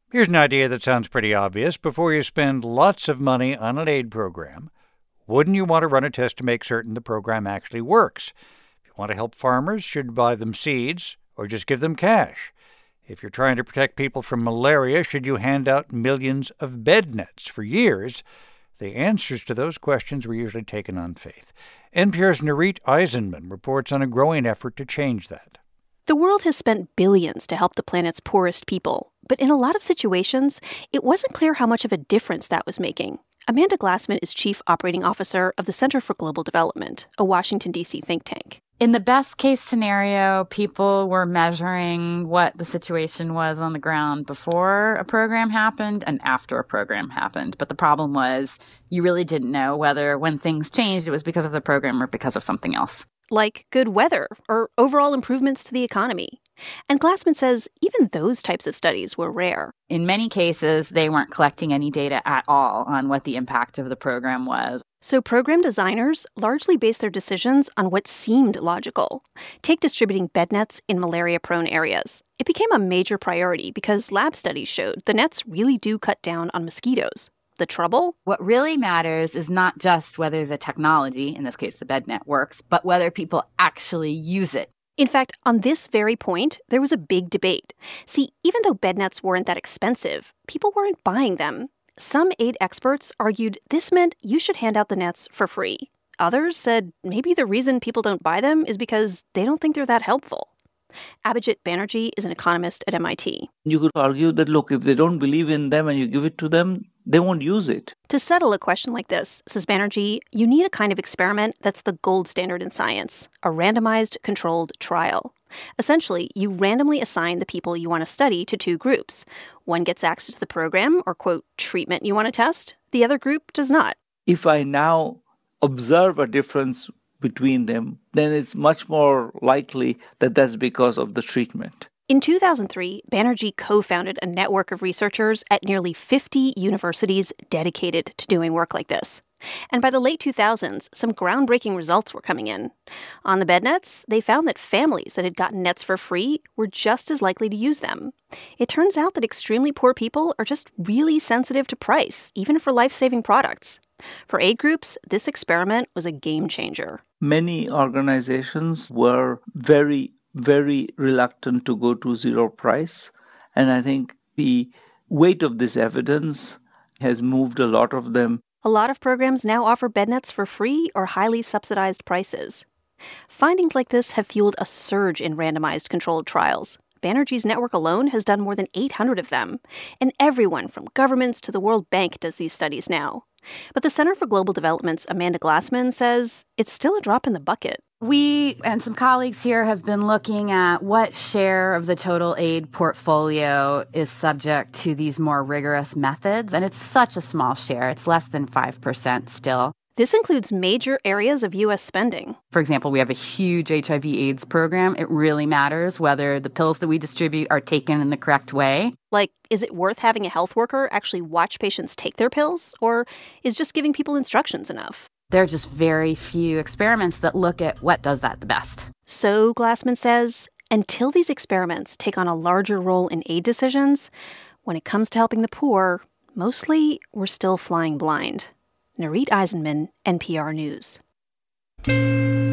Here's an idea that sounds pretty obvious. Before you spend lots of money on an aid program, wouldn't you want to run a test to make certain the program actually works? If you want to help farmers, should you buy them seeds or just give them cash? If you're trying to protect people from malaria, should you hand out millions of bed nets? For years, the answers to those questions were usually taken on faith. NPR's Nurith Aizenman reports on a growing effort to change that. The world has spent billions to help the planet's poorest people, but in a lot of situations, it wasn't clear how much of a difference that was making. Amanda Glassman is Chief Operating Officer of the Center for Global Development, a Washington, D.C. think tank. In the best case scenario, people were measuring what the situation was on the ground before a program happened and after a program happened. But the problem was you really didn't know whether when things changed, it was because of the program or because of something else. Like good weather or overall improvements to the economy. And Glassman says even those types of studies were rare. In many cases, they weren't collecting any data at all on what the impact of the program was. So program designers largely based their decisions on what seemed logical. Take distributing bed nets in malaria-prone areas. It became a major priority because lab studies showed the nets really do cut down on mosquitoes. The trouble? What really matters is not just whether the technology, in this case the bed net, works, but whether people actually use it. In fact, on this very point, there was a big debate. See, even though bed nets weren't that expensive, people weren't buying them. Some aid experts argued this meant you should hand out the nets for free. Others said maybe the reason people don't buy them is because they don't think they're that helpful. Abhijit Banerjee is an economist at MIT. You could argue that, look, if they don't believe in them and you give it to them, they won't use it. To settle a question like this, says Banerjee, you need a kind of experiment that's the gold standard in science, a randomized controlled trial. Essentially, you randomly assign the people you want to study to two groups. One gets access to the program or, quote, treatment you want to test. The other group does not. If I now observe a difference between them, then it's much more likely that that's because of the treatment. In 2003, Banerjee co-founded a network of researchers at nearly 50 universities dedicated to doing work like this. And by the late 2000s, some groundbreaking results were coming in. On the bed nets, they found that families that had gotten nets for free were just as likely to use them. It turns out that extremely poor people are just really sensitive to price, even for life-saving products. For aid groups, this experiment was a game changer. Many organizations were very reluctant to go to zero price. And I think the weight of this evidence has moved a lot of them. A lot of programs now offer bed nets for free or highly subsidized prices. Findings like this have fueled a surge in randomized controlled trials. Banerjee's network alone has done more than 800 of them. And everyone from governments to the World Bank does these studies now. But the Center for Global Development's Amanda Glassman says it's still a drop in the bucket. We and some colleagues here have been looking at what share of the total aid portfolio is subject to these more rigorous methods, and it's such a small share. It's less than 5% still. This includes major areas of U.S. spending. For example, we have a huge HIV/AIDS program. It really matters whether the pills that we distribute are taken in the correct way. Like, is it worth having a health worker actually watch patients take their pills? Or is just giving people instructions enough? There are just very few experiments that look at what does that the best. So, Glassman says, until these experiments take on a larger role in aid decisions, when it comes to helping the poor, mostly we're still flying blind. Nurith Aizenman, NPR News.